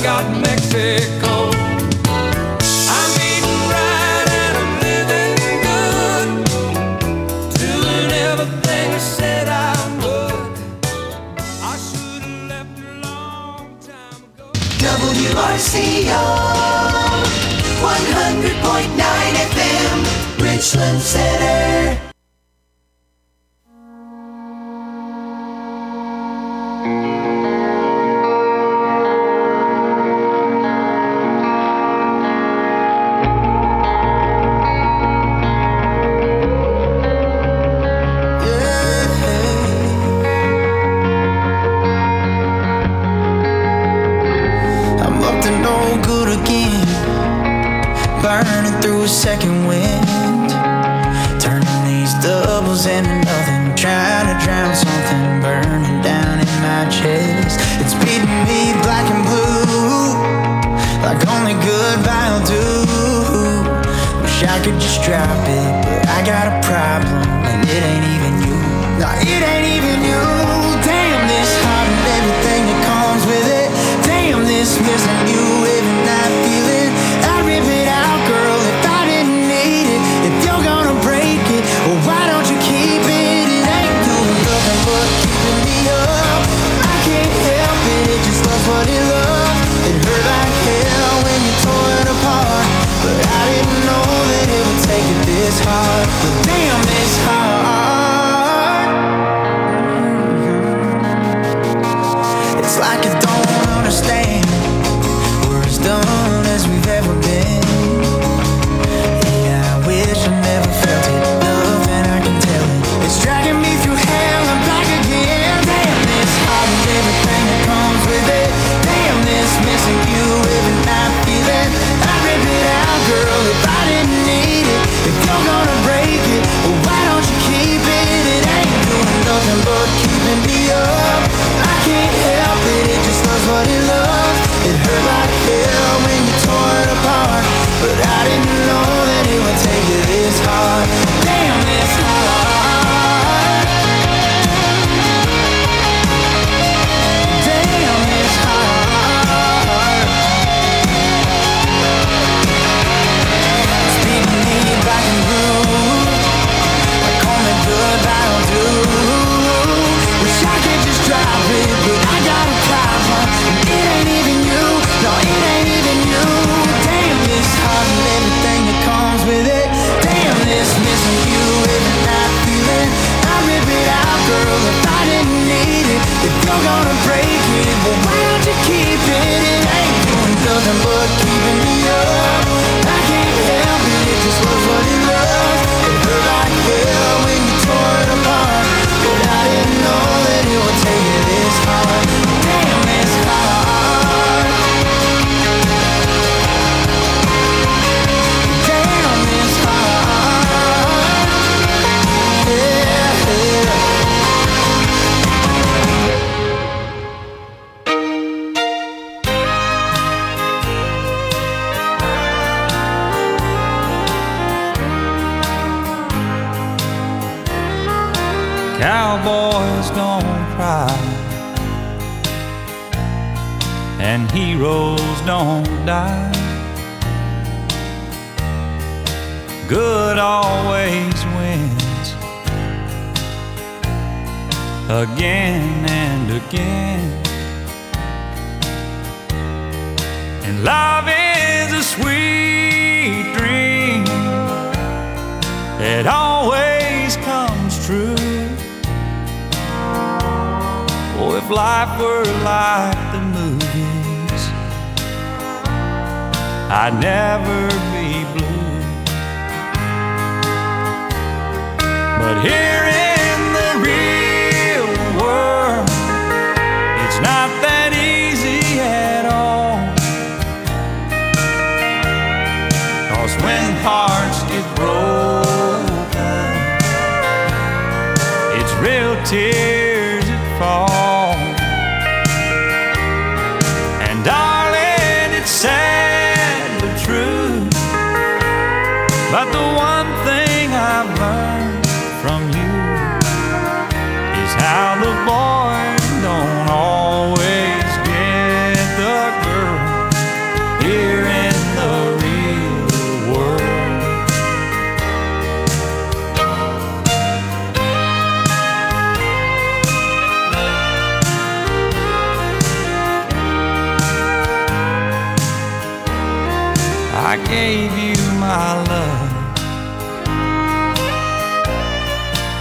got Mexico. I'm eating right and I'm living good, doing everything I said I would. I should have left a long time ago. WRCO 100.9 FM, Richland Center. Burning through a second wind, turning these doubles into nothing, trying to drown something burning down in my chest. It's beating me black and blue, like only goodbye will do. Wish I could just drop it, but I got a problem, and it ain't even you. No, it ain't even you. Damn this heart and everything that comes with it. Damn this missing you every night feeling. I rip it out, girl, if I didn't need it. If you're gonna break it, well, why don't you keep it? It ain't doing nothing but keeping me up. I can't help it, it just loves what it loves. It hurt like hell when you tore it apart, but I didn't know that it would take it this hard. But damn, this hard. It's like I don't understand. We're as done as we've ever been. Yeah, I wish I never felt it. Nothing I can tell it. It's dragging me through hell and back again. Damn this heart and everything that comes with it. Damn this missing you every night feeling. I rip it out, girl, if I didn't need it. If you're gonna break it, well, why don't you keep it? It ain't doing nothing but keeping me up. I can't help it, it just loves what it loves. It hurt like hell when you tore it apart, but I didn't know that it would take it this hard. Damn, this hard. Damn, this hard. It's beating me black and blue, like only goodbye will do. Wish I could just drop it, but I got a problem. It ain't even you, no, it ain't even you. Damn this heart and everything that comes with it. Damn this missing you every night feeling. I rip it out, girl, if I didn't need it. If you're gonna break it, well, why don't you keep it? It ain't doing nothing but keeping me up. I can't help it, it just loves what it loves. It hurt like hell when you tore it apart, but I didn't know that it would take it this hard. Damn, it's hard. Damn, it's hard. Yeah, yeah. Cowboys don't cry and heroes don't die. Good always wins again and again. And love is a sweet dream that always comes true. Oh, if life were like the movies, I'd never be blue. But here in the real world, it's not that easy at all. 'Cause when hearts get broken, it's real tears that fall. And darling, it's sad but true, but the one thing I've learned from you is how the boys don't always get the girl.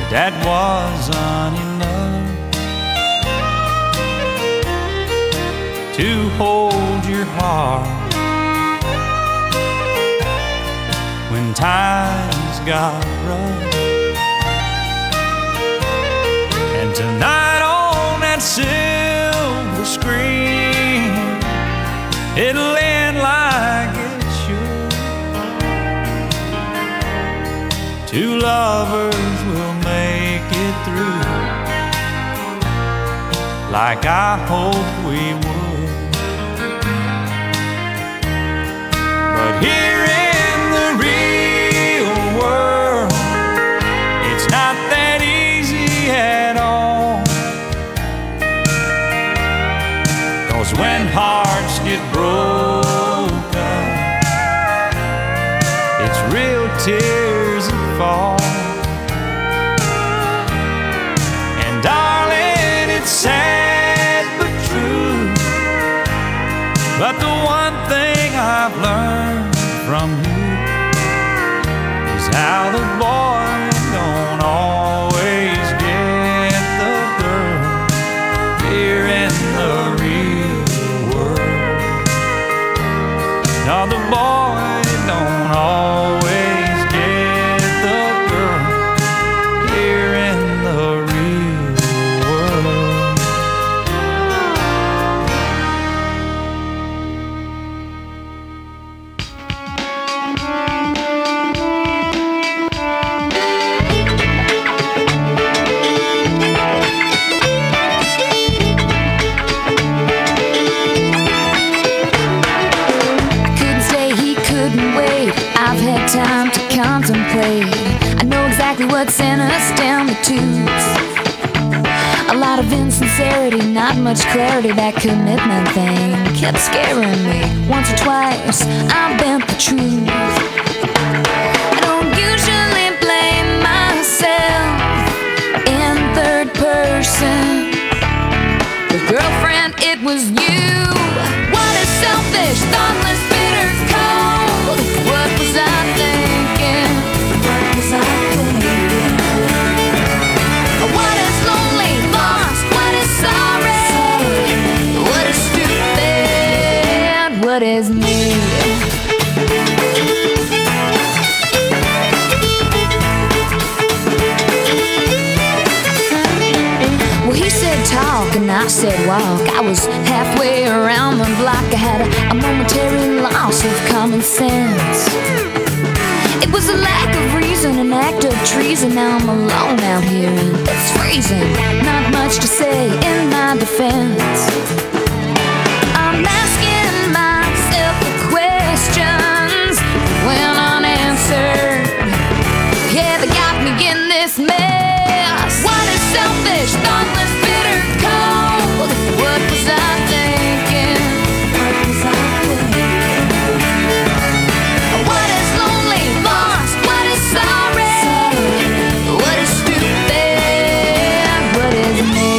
that wasn't enough to hold your heart when times got rough. And tonight on that silver screen, it'll end like it should. Two lovers will make it through, like I hope we would. But here in the real world, it's not that easy at all. 'Cause when hearts get broken, it's real tears that fall. And darling, it's sad but true, but the one thing I've learned from you is how the boy don't always get the girl here in the real world. No, the boy don't always get the girl here in the real world. Couldn't say he couldn't wait. I've had time to contemplate. I know exactly what sent us down the tubes. A lot of insincerity, not much clarity. That commitment thing kept scaring me. Once or twice, I bent the truth. I don't usually blame myself in third person. But girlfriend, it was you. What a selfish, thoughtless, bitter, cold. What was I thinking? What was I thinking? What is lonely, lost? What is sorry? What is stupid? What is me? Well, he said talk and I said walk. I was halfway around the block. I had a momentary loss of common sense. It was a lack of reason, an act of treason. Now I'm alone out here and it's freezing. Not much to say in my defense. I'm asking myself the questions that went unanswered. Yeah, they got me in this mess. What is selfish, thoughtless, bitter, cold? What was I thinking? What was I thinking? What is lonely, lost? What is sorry? What is stupid? What is me?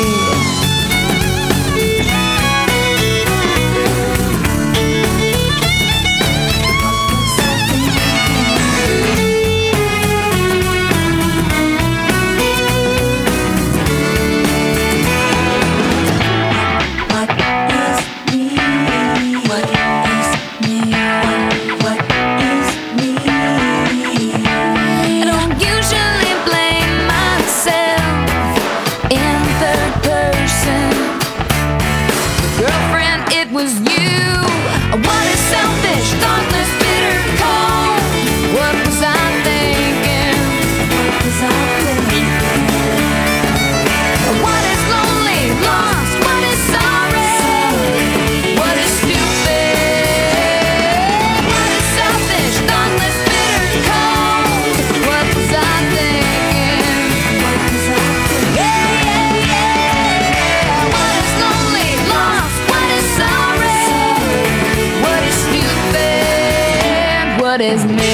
I don't usually blame myself in third person. Girlfriend, it was you. What is selfish, thoughtless, bitter, cold? What was I thinking? What was I thinking? What is lonely, lost? What is sorry? What is stupid? What is selfish, thoughtless, bitter, cold? What was I thinking? What was I thinking? Yeah, yeah, yeah. What is lonely, lost? What is sorry? What is stupid? What is me?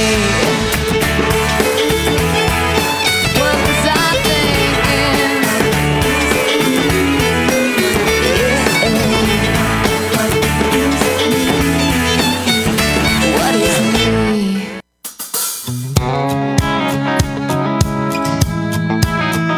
What was I thinking? What is me?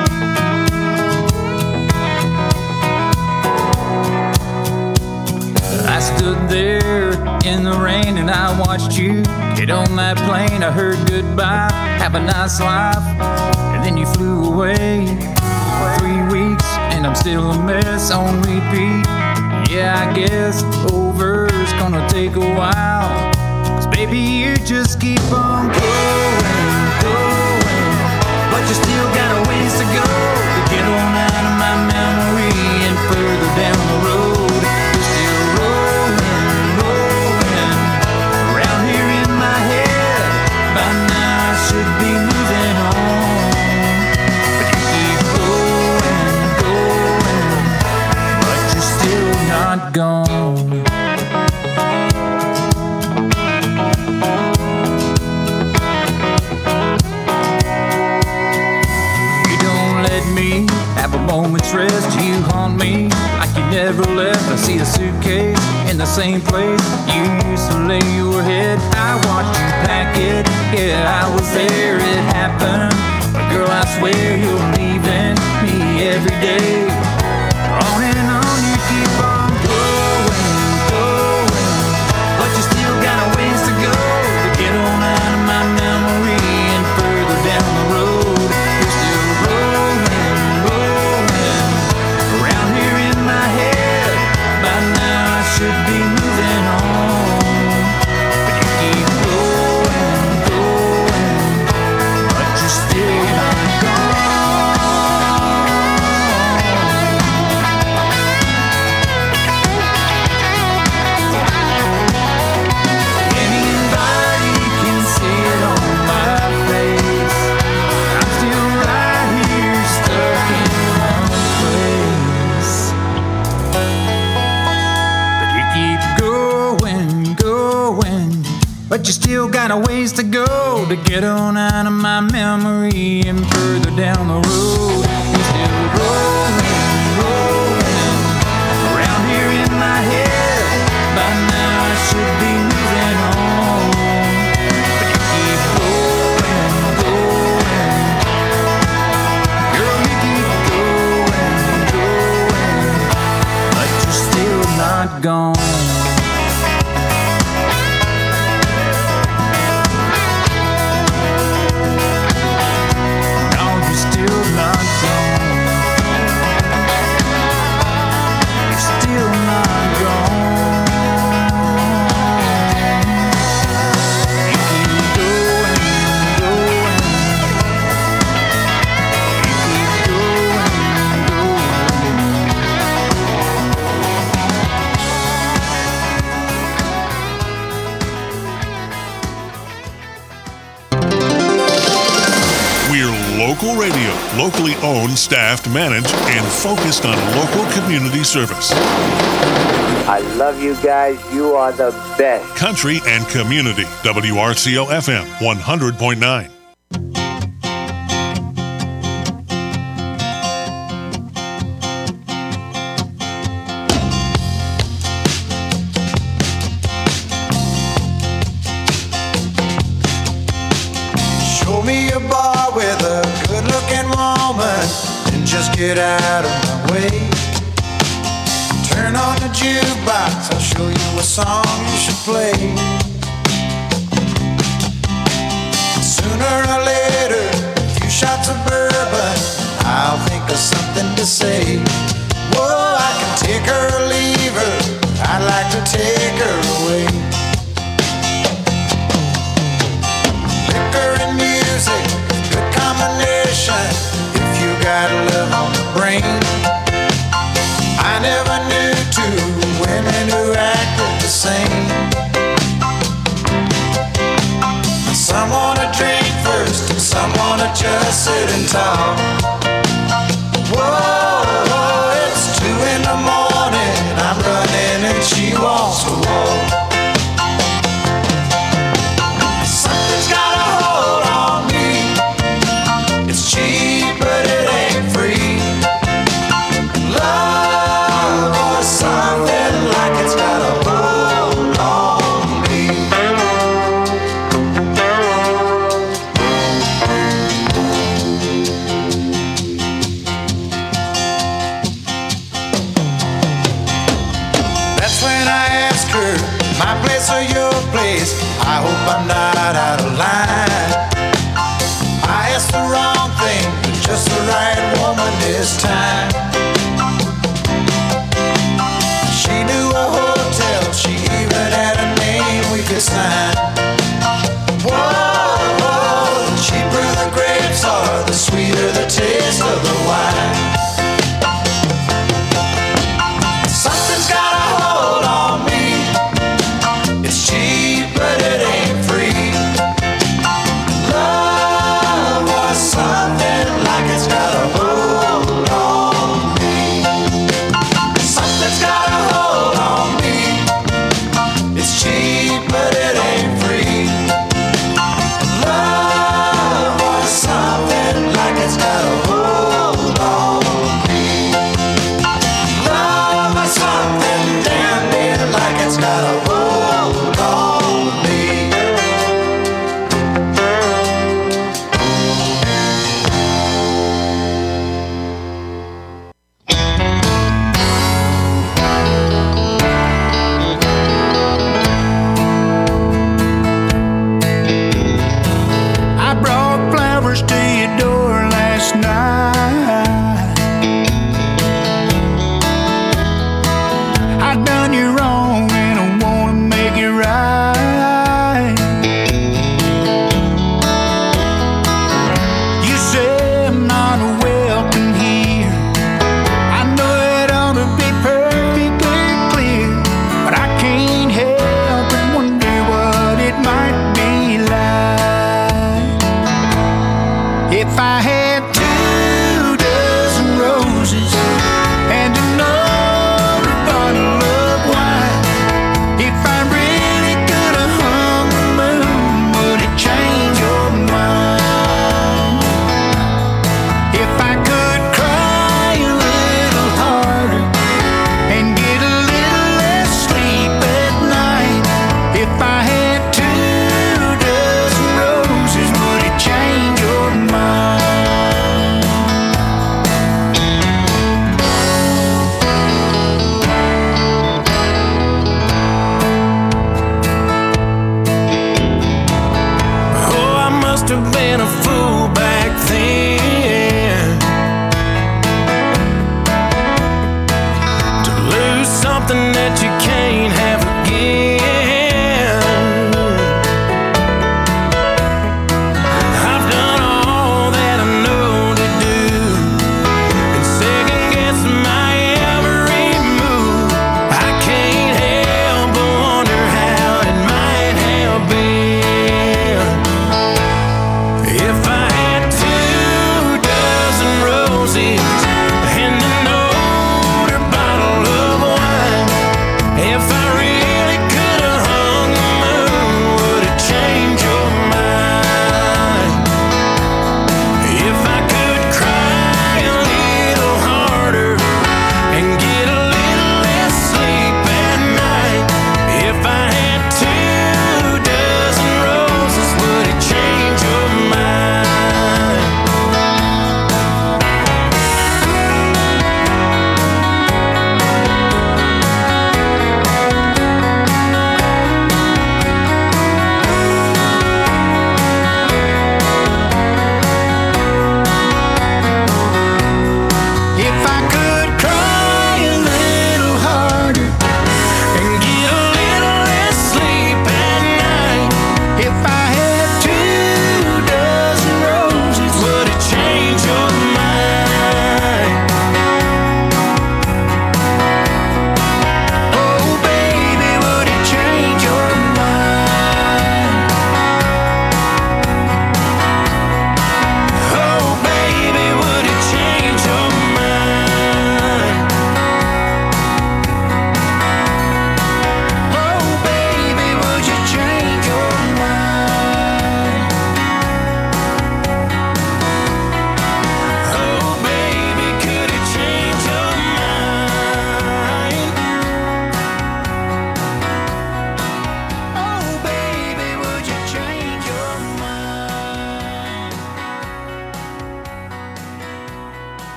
I heard goodbye, have a nice life, and then you flew away. 3 weeks, and I'm still a mess on repeat. Yeah, I guess over's gonna take a while, 'cause baby, you just keep on going, but you still got a ways to go to get on out of my memory and further down the road. You're still rolling around here in my head. By now I should be moving on, but you keep going, but you're still not gone. Have a moment's rest, you haunt me like you never left. I see a suitcase in the same place you used to lay your head. I watched you pack it, yeah, I was there, it happened. But girl, I swear you're leaving me every day. On and on you keep on going, but you still got a ways to go to get on out of my memory and further down the road. You're still rolling around here in my head. By now I should be moving on, but you keep going, but you're still not Anybody can see it on my face. I'm still right here stuck in one place. But you keep going, but you still got a ways to go to get on out of my memory and further down the road. You're still rolling around here in my head. By now I should be moving on, but you keep going, girl, you keep going, but you're still not gone. No, you're still not gone. You're still not gone. You keep going. You keep going. We're local radio, locally owned, staffed, managed, and focused on local community service. I love you guys. You are the best. Country and community. WRCO FM 100.9. Show me a bar with a good-looking woman and just get out of my way. Turn on the jukebox, I'll show you a song you should play. Sooner or later, a few shots of bourbon, I'll think of something to say. Whoa, I can take her or leave her, I'd like to take her away. Liquor and music, good combination if you got love on the brain. I never knew two women who acted the same. Some wanna drink first and some wanna just sit and talk. Whoa, it's 2 in the morning, I'm running and she wants to walk. Something's got a hold on me. It's cheap, but it ain't free. Love or something like it's got a hold on me. That's when I ask her, my place or your place? I hope I'm not out of line. this time. She knew a hotel, she even had a name we could sign. Whoa, whoa, the cheaper the grapes are, the sweeter the taste of the wine. Something's got a hold on me. It's cheap, but it ain't free. Love was something like it's got a hold on me. Something's got a hold on me. It's cheap, but it ain't free. Love was something like it's got a hold on me. Love was something damn near like it's got a hold on me. I brought flowers to your door last night. I done you wrong and I wanna make it right. You say I'm not welcome here. I know it ought to be perfectly clear, but I can't help but wonder what it might be like if I had 2 dozen roses and another bottle of wine. If I really could have hung the moon, would it change your mind? If I could cry a little harder and get a little less sleep at night. If I had 2 dozen roses, would it change your mind? Oh, I must have been a fool back then to lose something that you can't have again. I've done all that I know to do and second guess my every move. I can't help but wonder how it might have been if I had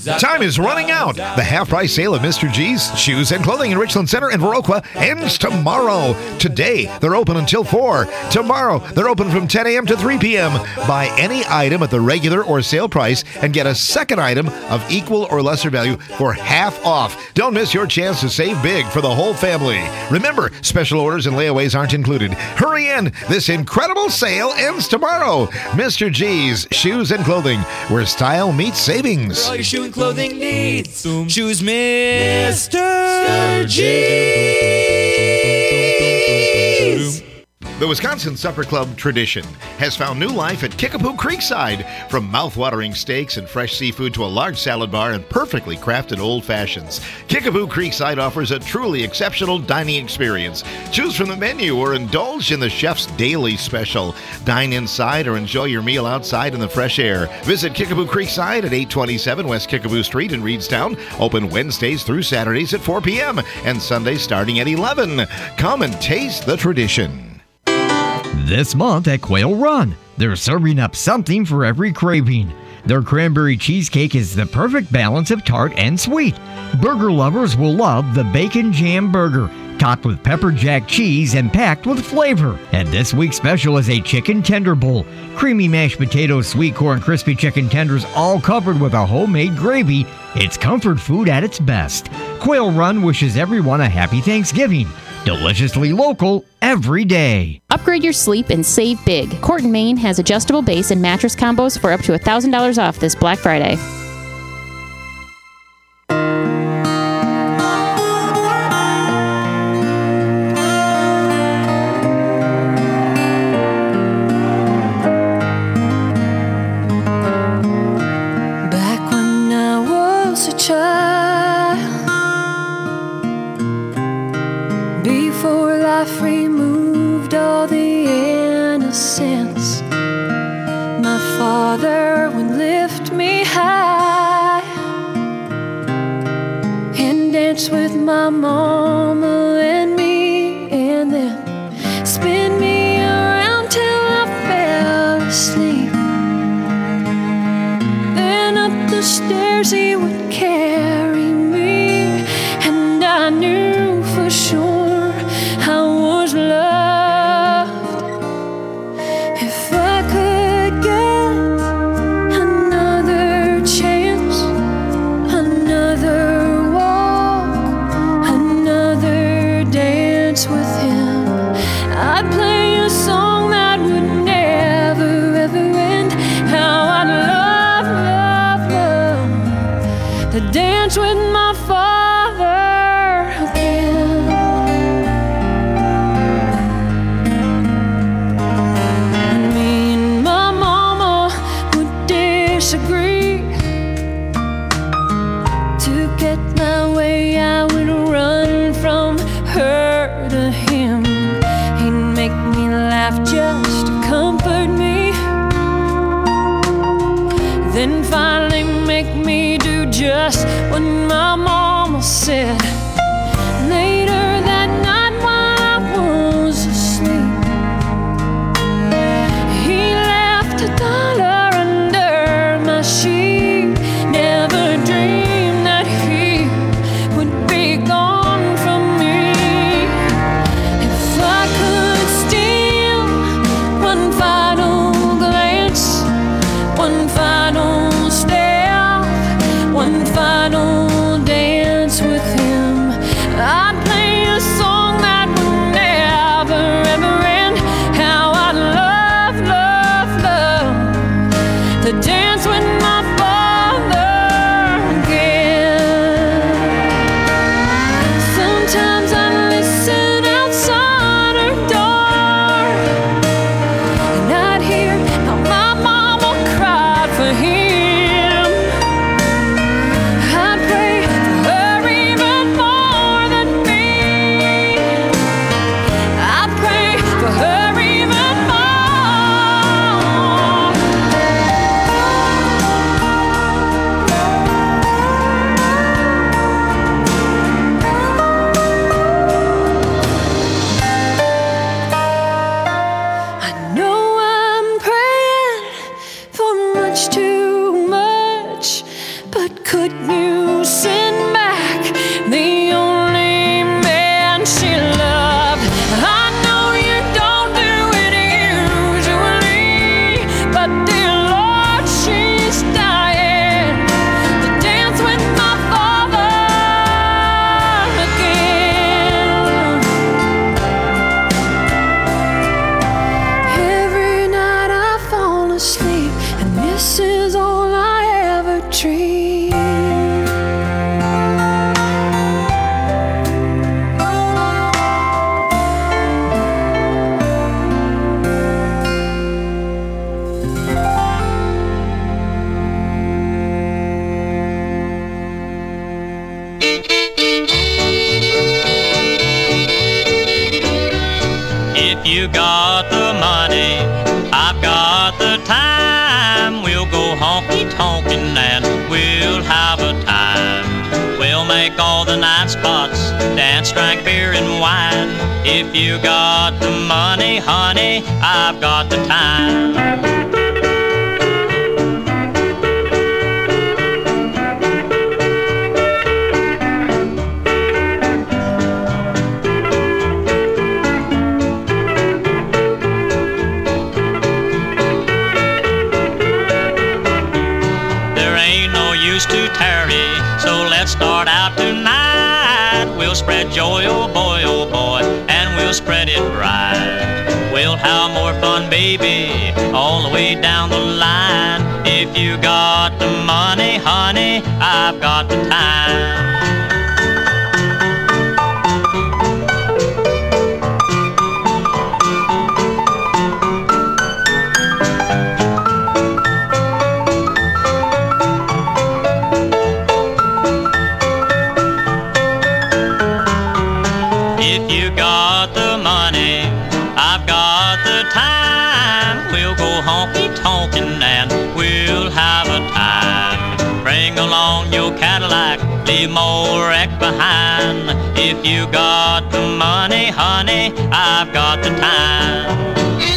Time is running out. The half-price sale of Mr. G's Shoes and Clothing in Richland Center and Viroqua ends tomorrow. Today, they're open until 4. Tomorrow, they're open from 10 a.m. to 3 p.m. Buy any item at the regular or sale price and get a second item of equal or lesser value for half off. Don't miss your chance to save big for the whole family. Remember, special orders and layaways aren't included. Hurry in. This incredible sale ends tomorrow. Mr. G's Shoes and Clothing, where style meets savings. For all your shoe and clothing needs, choose Mr. G's. The Wisconsin Supper Club tradition has found new life at Kickapoo Creekside. From mouth-watering steaks and fresh seafood to a large salad bar and perfectly crafted old fashions, Kickapoo Creekside offers a truly exceptional dining experience. Choose from the menu or indulge in the chef's daily special. Dine inside or enjoy your meal outside in the fresh air. Visit Kickapoo Creekside at 827 West Kickapoo Street in Reedstown. Open Wednesdays through Saturdays at 4 p.m. and Sundays starting at 11. Come and taste the tradition. This month at Quail Run, they're serving up something for every craving. Their cranberry cheesecake is the perfect balance of tart and sweet. Burger lovers will love the Bacon Jam Burger, topped with pepper jack cheese and packed with flavor. And this week's special is a chicken tender bowl. Creamy mashed potatoes, sweet corn, crispy chicken tenders, all covered with a homemade gravy. It's comfort food at its best. Quail Run wishes everyone a happy Thanksgiving. Deliciously local every day. Upgrade your sleep and save big. Corton, Maine has adjustable base and mattress combos for up to $1,000 off this Black Friday. Back when I was a child, before life removed all the innocence, my father would lift me high and dance with my mama and me, and then spin me around till I fell asleep. Then up the stairs he would carry me, and I knew for sure I was loved. If I could get another chance, another walk, another dance with him, I'd play a song that would never ever end. How I'd love to dance with my father again. Me and my mama would disagree. To get my way, I would run from her to him. He'd make me laugh just to comfort me, then finally make me do just what my mama said. Later that night while I was asleep, he left $1 under my sheet. Never dreamed that he would be gone from me. If I could steal one final glance, one final step, one final dance with him, you got the money, I've got the time. We'll go honky-tonkin' and we'll have a time. We'll make all the night spots, dance, drink beer and wine. If you got the money, honey, I've got the time. To tarry, so let's start out tonight. We'll spread joy, oh boy, and we'll spread it right. We'll have more fun, baby, all the way down the line. If you got the money, honey, I've got the time. Honky-tonkin' and we'll have a time. Bring along your Cadillac, leave more wreck behind. If you got the money, honey, I've got the time.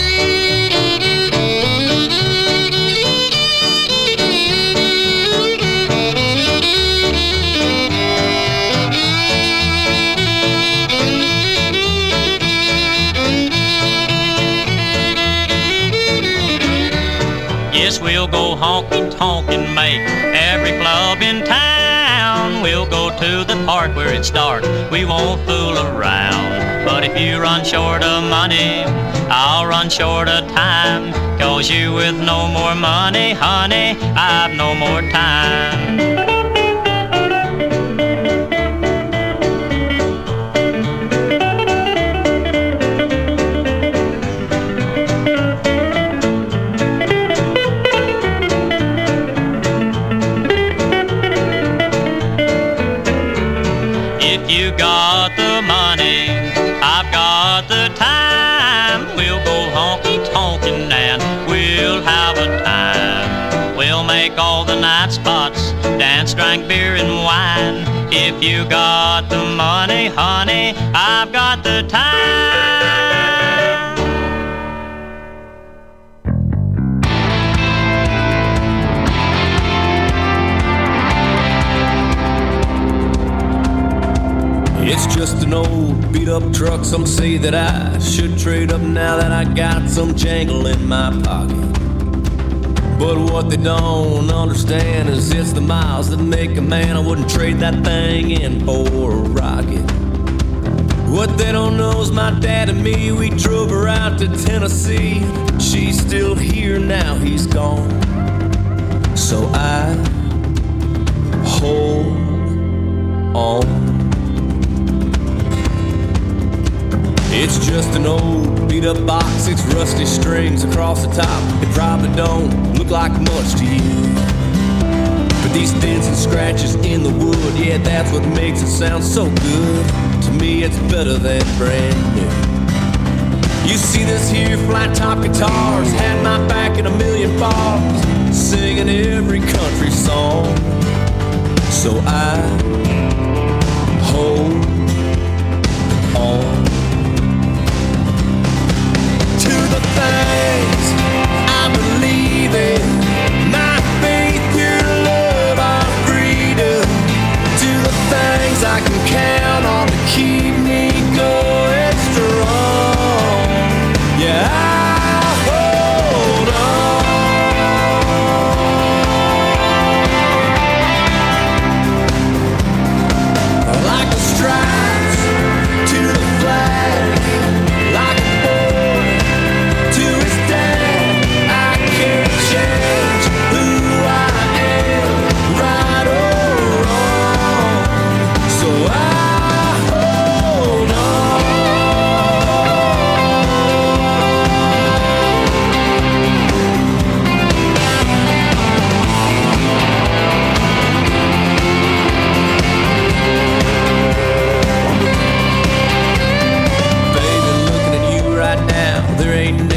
Yes, we'll go honky-tonkin', make every club in town. We'll go to the park where it's dark, we won't fool around. But if you run short of money, I'll run short of time. 'Cause you with no more money, honey, I've no more time. You got the money, I've got the time. We'll go honky-tonkin' and we'll have a time. We'll make all the night spots, dance, drink beer and wine. If you got the money, honey, I've got the time. It's just an old beat-up truck. Some say that I should trade up now that I got some jangle in my pocket. But what they don't understand is it's the miles that make a man. I wouldn't trade that thing in for a rocket. What they don't know is my dad and me, we drove her out to Tennessee. She's still here now, he's gone. So I hold on. It's just an old beat-up box, 6 rusty strings across the top. It probably don't look like much to you, but these dents and scratches in the wood, yeah, that's what makes it sound so good. To me, it's better than brand new. You see this here flat-top guitars had my back in a million bars, singing every country song. So I hold on to the things I believe in, my faith, your love, our freedom. To the things I can count on to keep me going strong. Yeah, I hold on like a strike.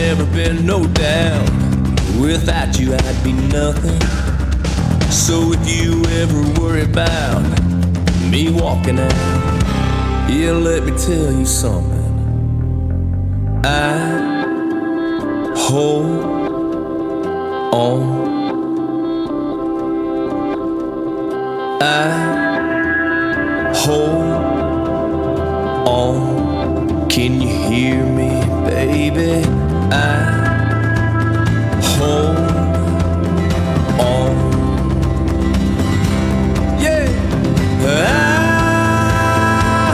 never been no doubt. Without you I'd be nothing. So if you ever worry about me walking out, yeah, let me tell you something. I hold on. I hold on. Can you hear me, baby? I hold on. Yeah. I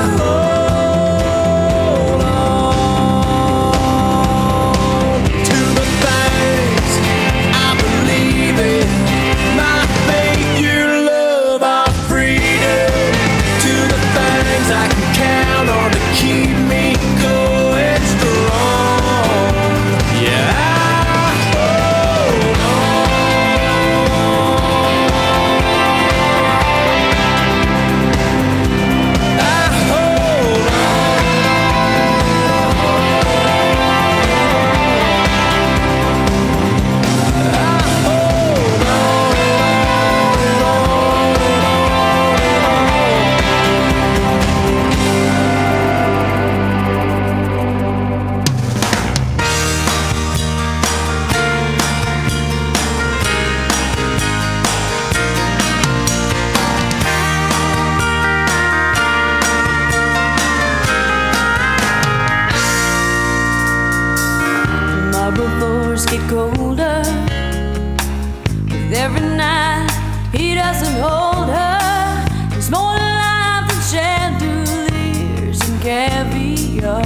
hold on to the things I believe in. My faith, your love, our freedom. To the things I can count on to keep me going strong. Yeah, I hold on. I hold on. Marble floors get colder with every night. He doesn't hold her. There's more to life than chandeliers and caviar.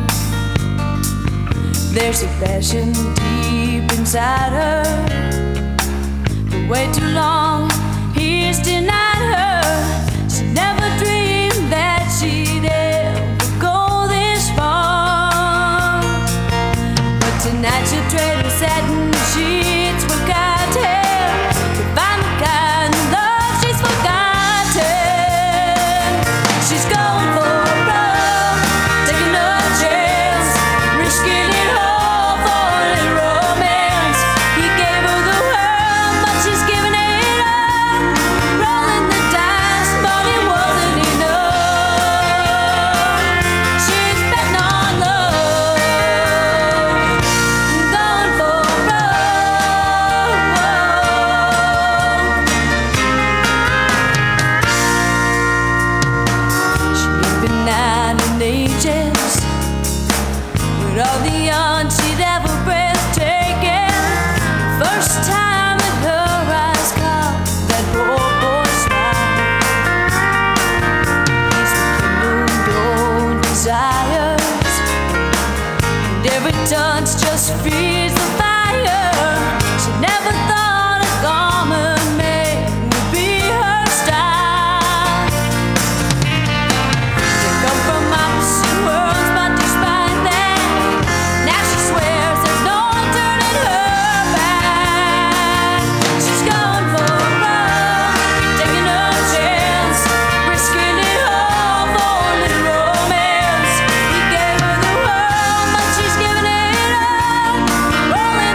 There's a passion deep inside her. For way too long, he's denied her. She never dreamed that she'd ever go this far. But tonight she'll trade her satin sheets for cotton to find the kind of love she's forgotten. She's going for a run, taking a chance, risking it all for a little romance. He gave her the world, but she's giving it up, rolling the dice, but it wasn't enough. She's betting on love, going for a run. She'd been 9 in ages, with all the young she'd ever breathtaking. First time that her eyes caught that poor boy's smile. These rekindled old desires, and every touch just feeds the fire. She never thought a common man would be her style. They come from opposite worlds, but despite that, now she swears there's no turning her back. She's going for a run, taking a chance, risking it all for a little romance. He gave her the world, but she's giving it up, rolling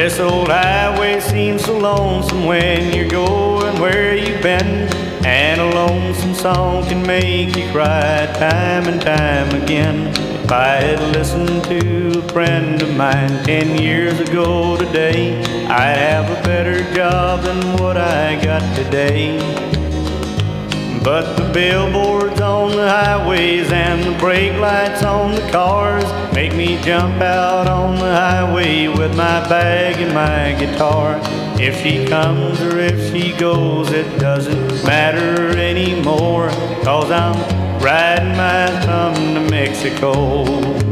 This old highway seems so lonesome when you're going where you've been. And a lonesome song can make you cry time and time again. If I had listened to a friend of mine 10 years ago today, I'd have a better job than what I got today. But the billboards on the highways and the brake lights on the cars make me jump out on the highway with my bag and my guitar. If she comes or if she goes, it doesn't matter anymore, 'cause I'm riding my thumb to Mexico.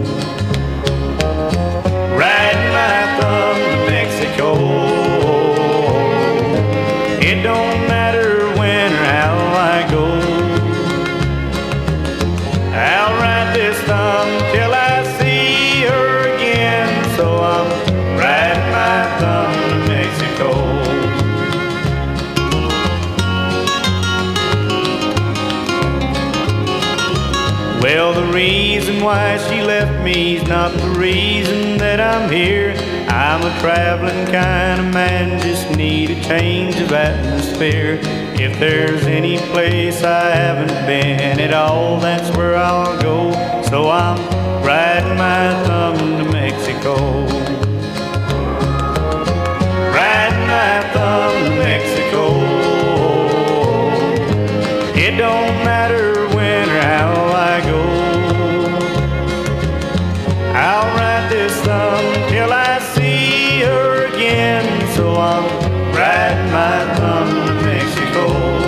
Riding my thumb to Mexico. It don't matter when or how I go. I'll ride this thumb till I see her again. So I'm riding my thumb to Mexico. Well, the reason why she left me's not the reason that I'm here. I'm a traveling kind of man, just need a change of atmosphere. If there's any place I haven't been at all, that's where I'll go. So I'm riding my thumb to Mexico. Riding my thumb to Mexico. It don't matter when or how I go. I'll ride this thumb till I see her again. So I'm riding my thumb to Mexico.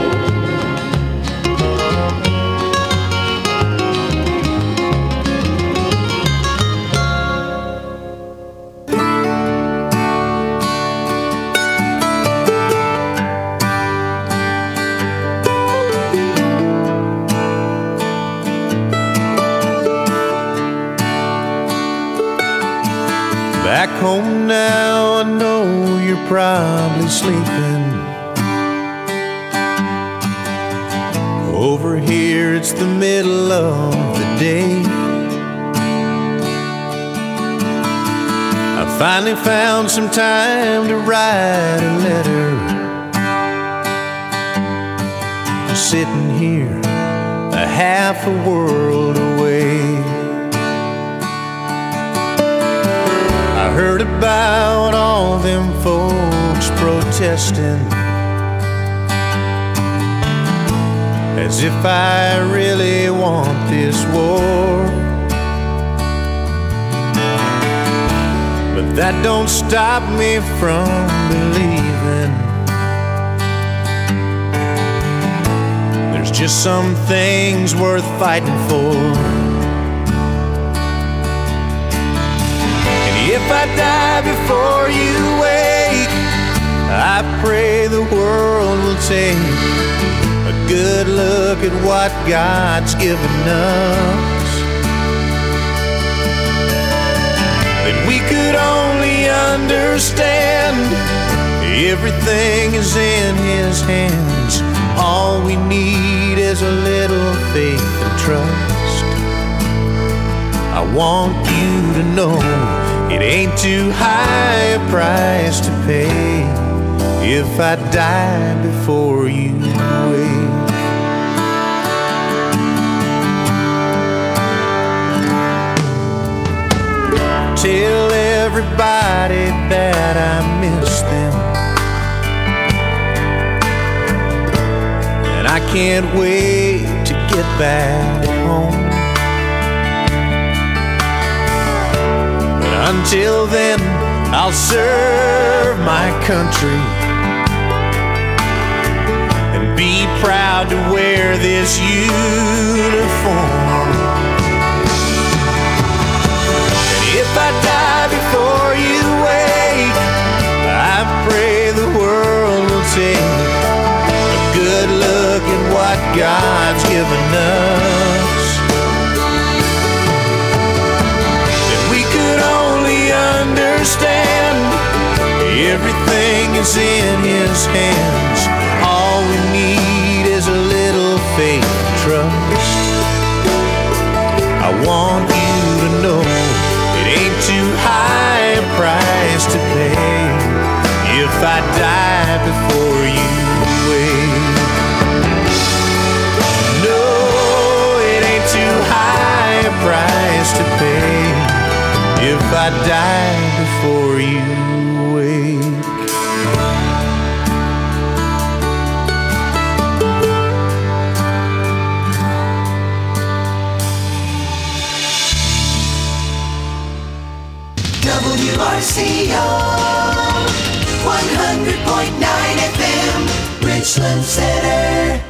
Back home now, I know you're probably sleeping. Over here, it's the middle of the day. I finally found some time to write a letter. Sitting here, a half a world away. I heard about all them folks protesting, as if I really want this war. But that don't stop me from believing there's just some things worth fighting for. If I die before you wake, I pray the world will take a good look at what God's given us. That we could only understand everything is in His hands. All we need is a little faith and trust. I want you to know it ain't too high a price to pay if I die before you wake. Tell everybody that I miss them, and I can't wait to get back home. Until then, I'll serve my country and be proud to wear this uniform. And if I die before you wake, I pray the world will take a good look at what God's given us. Understand everything is in His hands. All we need is a little faith and trust. I want you to know it ain't too high a price to pay if I die before you wake. No, it ain't too high a price to pay if I die before you wake. WRCO 100.9 FM, Richland Center.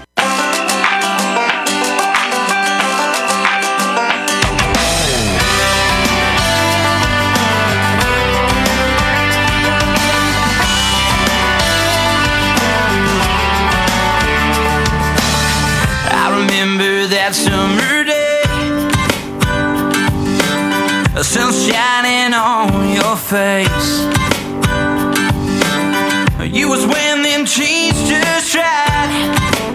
I remember that summer day, the sun shining on your face. You was wearing them jeans just right.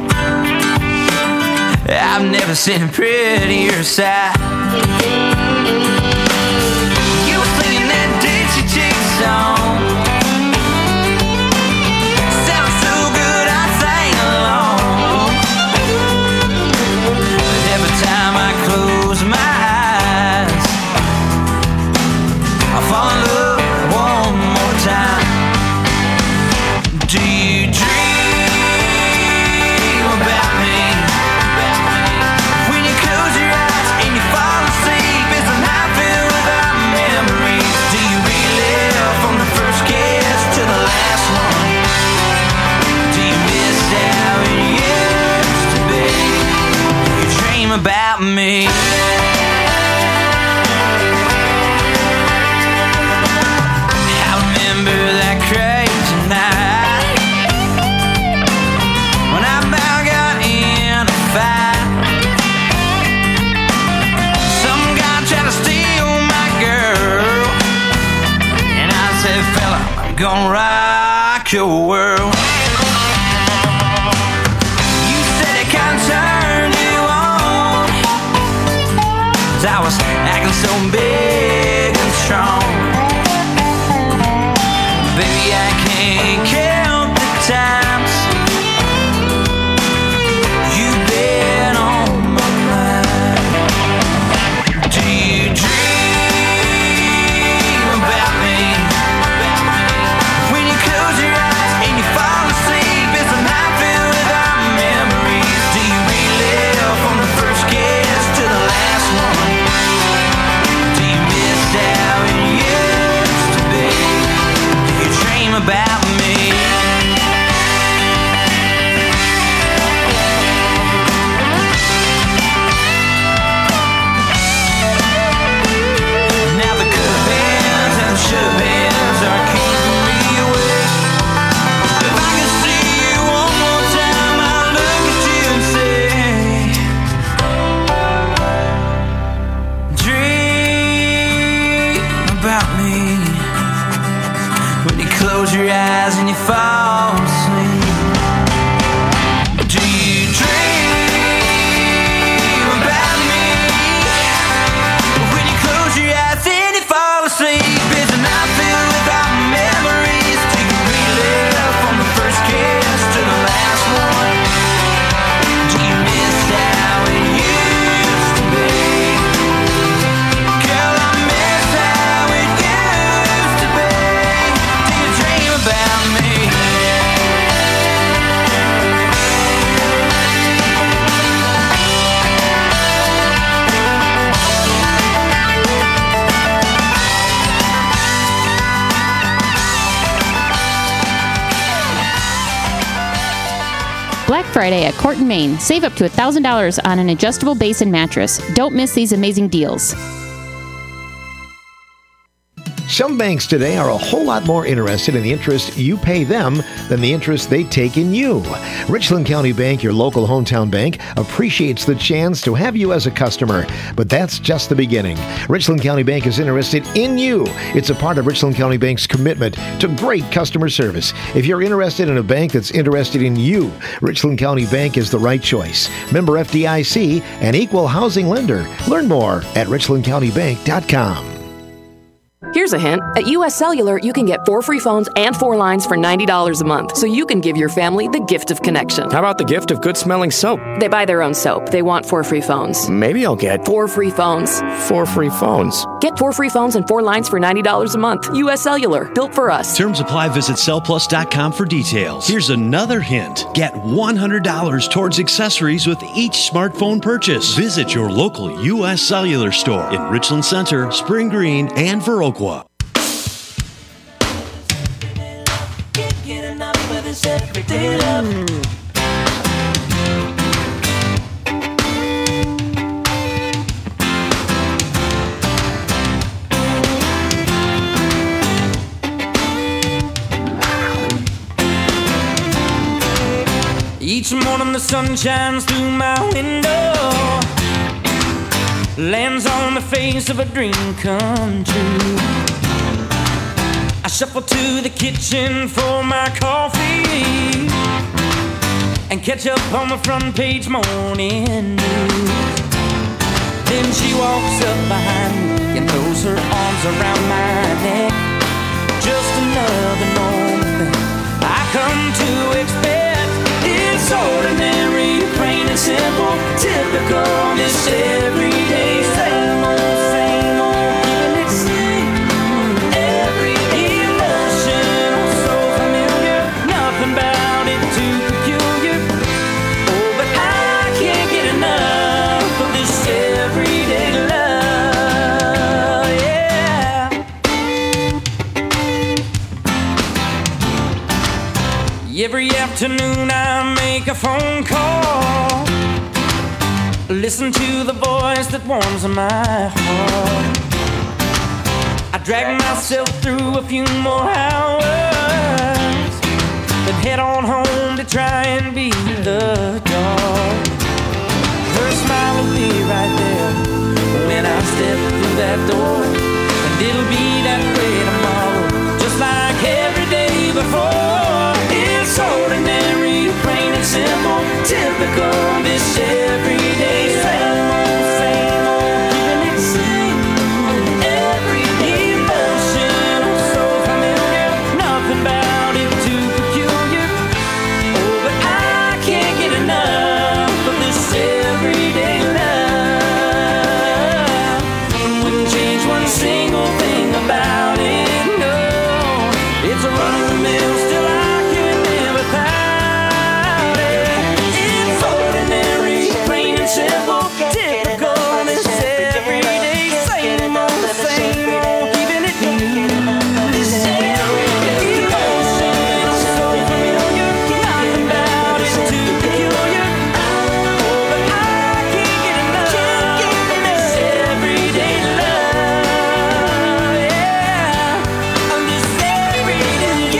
I've never seen a prettier sight. You were singing that Dixie Chick song. Sounded so good I sang along. But every time I close my eyes, I fall in love one more time. Do you dream about me? When you close your eyes and you fall asleep, it's a night filled with our memories. Do you relive from the first kiss to the last one? Do you miss how it used to be? Do you dream about me? That crazy night when I about got in a fight. Some guy tried to steal my girl, and I said, fella, I'm gonna rock your world. You said it can't turn you on, 'cause I was acting so big and strong. Baby, I can't count the times you've been on my mind. Do you dream about me? When you close your eyes and you fall asleep, it's a night filled with our memories. Do you relive from the first kiss to the last one? Do you miss how it used to be? Dream about me. Now the could-have-beens and the should-have-beens are keeping me awake. If I could see you one more time, I'd look at you and say, dream about me. When you close your eyes and you fall asleep, do you dream about me? When you close your eyes and you fall asleep, it's a night filled with our memories. Do you relive from the first kiss to the last one? Do you miss how it used to be? Girl, I miss how it used to be. Dream about me. Black Friday at Court and Main. Save up to $1,000 on an adjustable base and mattress. Don't miss these amazing deals. Some banks today are a whole lot more interested in the interest you pay them than the interest they take in you. Richland County Bank, your local hometown bank, appreciates the chance to have you as a customer, but that's just the beginning. Richland County Bank is interested in you. It's a part of Richland County Bank's commitment to great customer service. If you're interested in a bank that's interested in you, Richland County Bank is the right choice. Member FDIC, an equal housing lender. Learn more at richlandcountybank.com. Here's Here's a hint. At US Cellular, you can get 4 free phones and 4 lines for $90 a month, so you can give your family the gift of connection. How about the gift of good-smelling soap? They buy their own soap. They want 4 free phones. Maybe I'll get 4 free phones. 4 free phones. Get 4 free phones and 4 lines for $90 a month. US Cellular, built for us. Terms apply. Visit cellplus.com for details. Here's another hint. Get $100 towards accessories with each smartphone purchase. Visit your local US Cellular store in Richland Center, Spring Green, and Viroqua. Each morning the sun shines through my window, lands on the face of a dream come true. I shuffle to the kitchen for my coffee and catch up on the front page morning news. Then she walks up behind me and throws her arms around my neck. Just another normal thing I come to expect. It's ordinary, plain and simple, typical, just everyday, same old, keeping it same. Every emotion, so familiar, nothing about it too peculiar. Oh, but I can't get enough of this everyday love, yeah. Every afternoon I make a phone call, listen to the voice that warms my heart. I drag myself through a few more hours, then head on home to try and beat the dark. Her smile will be right there when I step through that door, and it'll be that way tomorrow, just like every day before. It's ordinary, plain and simple, typical, this everyday, same old, keeping it same. Every emotion, so familiar, nothing about it too peculiar. Oh, but I can't get enough of this everyday love. Wouldn't change one single thing about it, no. It's a run-of-the-mill, still I can live without it. It's ordinary, plain and simple, typical, this everyday, same old, keeping it new. This everyday emotion, so familiar, nothing about it too peculiar. Oh, but I can't get enough of this everyday love, yeah. This everyday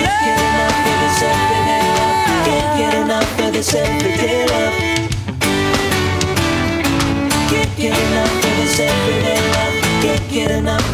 love. Can't get enough of this everyday love. Can't get enough of this everyday love. Can't get enough.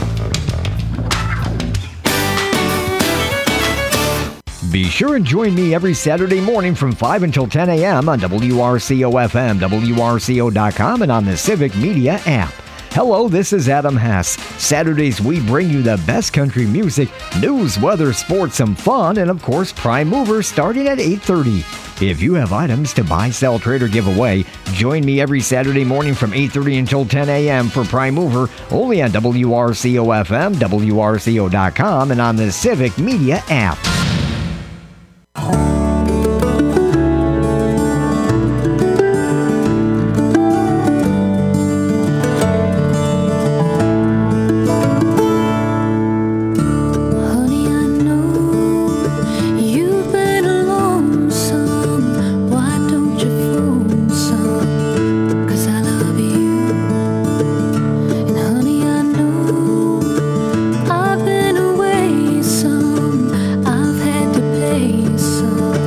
Be sure and join me every Saturday morning from 5 until 10 a.m. on WRCO-FM, WRCO.com, and on the Civic Media app. Hello, this is Adam Hess. Saturdays, we bring you the best country music, news, weather, sports, some fun, and of course, Prime Mover starting at 8:30. If you have items to buy, sell, trade, or give away, join me every Saturday morning from 8:30 until 10 a.m. for Prime Mover, only on WRCO-FM, WRCO.com, and on the Civic Media app. Honey, I know you've been alone some. Why don't you phone some? 'Cause I love you. And honey, I know I've been away some. I've had to pay some.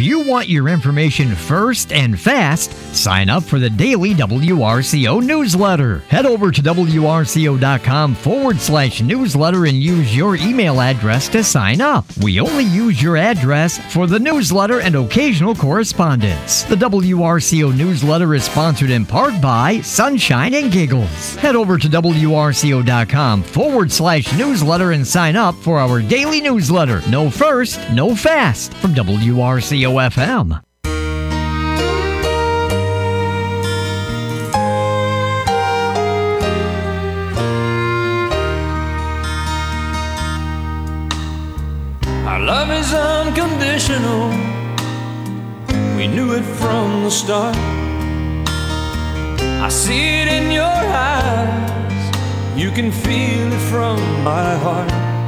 you want your information first and fast, sign up for the daily WRCO newsletter. Head over to WRCO.com/newsletter and use your email address to sign up. We only use your address for the newsletter and occasional correspondence. The WRCO newsletter is sponsored in part by Sunshine and Giggles. Head over to WRCO.com/newsletter and sign up for our daily newsletter. No first, no fast from WRCO FM. Our love is unconditional. We knew it from the start. I see it in your eyes. You can feel it from my heart.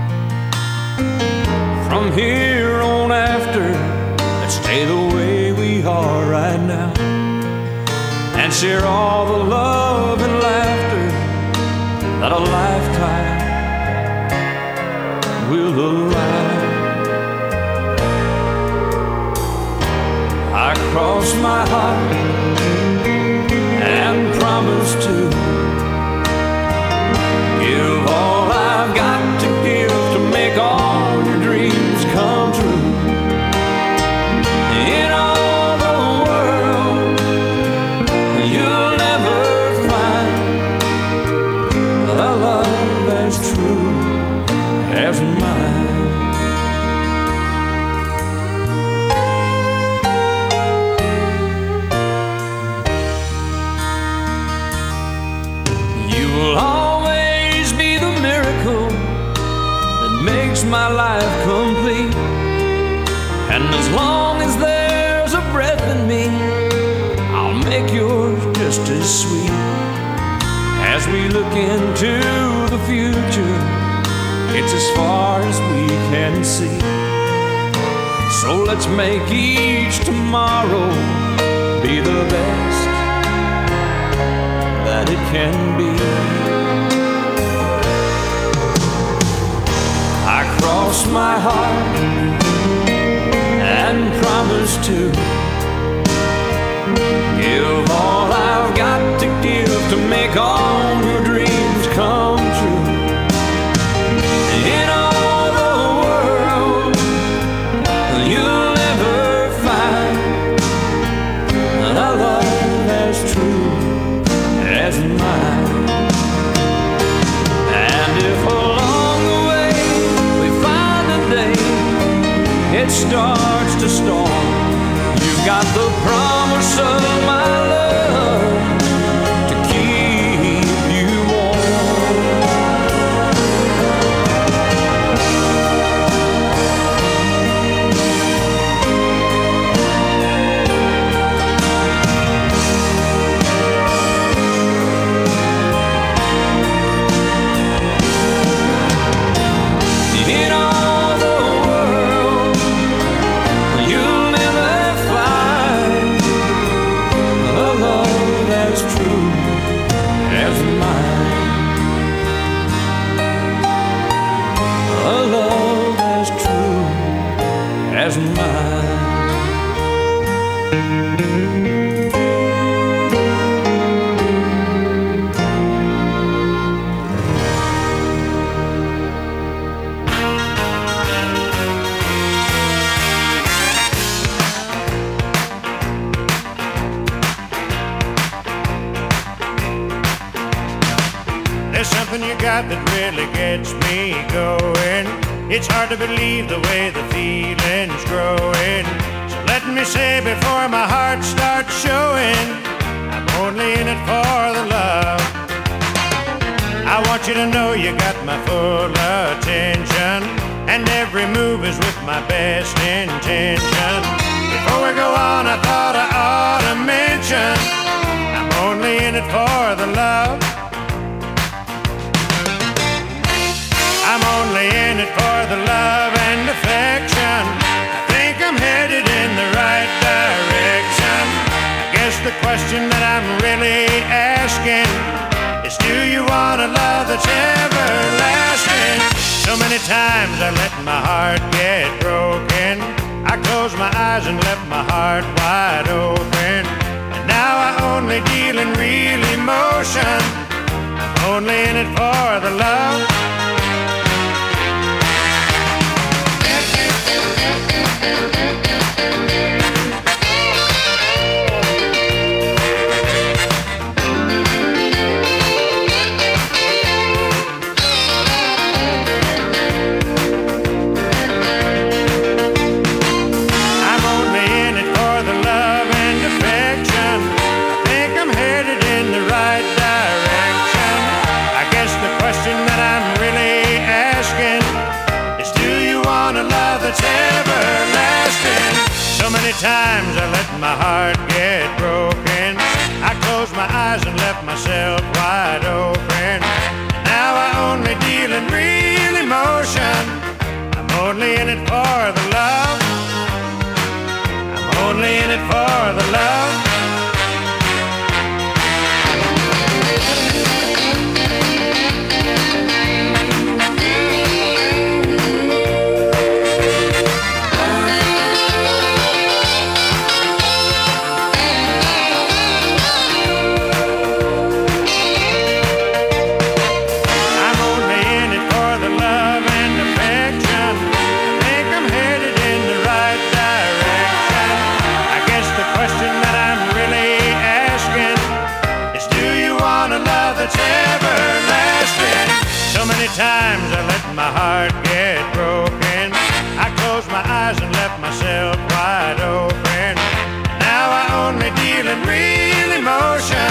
From here on after, let's stay the way we are right now and share all the love and laughter that a lifetime will allow. I cross my heart and promise to give all I've got to give to make all your dreams come true. In all the world, you'll never find a love as true as mine. You'll always be the miracle that makes my life complete. And as long as there's a breath in me, I'll make yours just as sweet. As we look into the future, it's as far as we can see. So let's make each tomorrow be the best that it can be. I cross my heart and promise to give all I've got to give to make all your dreams come true. In all the world, you'll never find a love as true as mine. And if along the way we find a day it starts to storm, you've got the promise of my love to keep you warm. In all the world, you'll never find a love as true as mine. A love as true as mine. There's something you got that really gets me going. It's hard to believe the way the feeling's growing. So let me say before my heart starts showing, I'm only in it for the love. I want you to know you got my full attention, and every move is with my best intention. Before we go on, I thought I ought to mention, I'm only in it for the love. I'm only in it for the love and affection. I think I'm headed in the right direction. I guess the question that I'm really asking is, do you want a love that's everlasting? So many times I let my heart get broken. I closed my eyes and left my heart wide open. And now I only deal in real emotion. I'm only in it for the love. Times I let my heart get broken. I closed my eyes and left myself wide open. Now I only deal in real emotion. I'm only in it for the love. I'm only in it for the love. Times I let my heart get broken. I closed my eyes and left myself wide open. Now I only deal in real emotion.